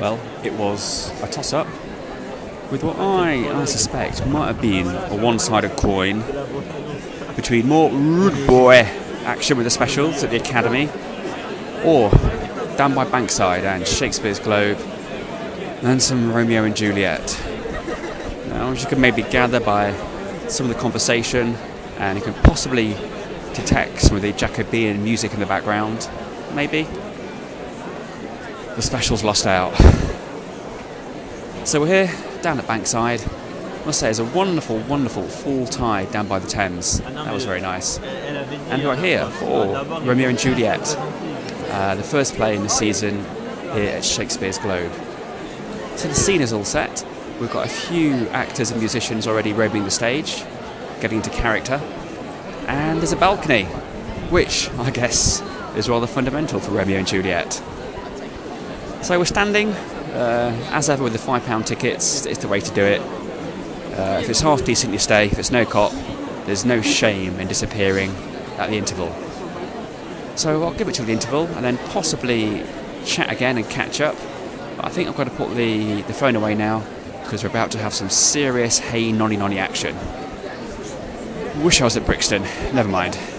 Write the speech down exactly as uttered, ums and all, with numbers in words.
Well, it was a toss-up with what I, I suspect might have been a one-sided coin between more rude boy action with the specials at the Academy, or Down by Bankside and Shakespeare's Globe, and some Romeo and Juliet. Now, as you can maybe gather by some of the conversation, and you can possibly detect some of the Jacobean music in the background, maybe, the specials lost out. So we're here, down at Bankside. I must say, it's a wonderful, wonderful full tide down by the Thames. That was very nice. And we're here for Romeo and Juliet, uh, the first play in the season here at Shakespeare's Globe. So the scene is all set. We've got a few actors and musicians already roaming the stage, getting into character. And there's a balcony, which, I guess, is rather fundamental for Romeo and Juliet. So we're standing, uh, as ever with the five pound tickets, it's the way to do it. Uh, if it's half decent, you stay. If it's no cop, there's no shame in disappearing at the interval. So I'll give it till the interval and then possibly chat again and catch up. But I think I've got to put the, the phone away now because we're about to have some serious hey nonny nonny action. Wish I was at Brixton. Never mind.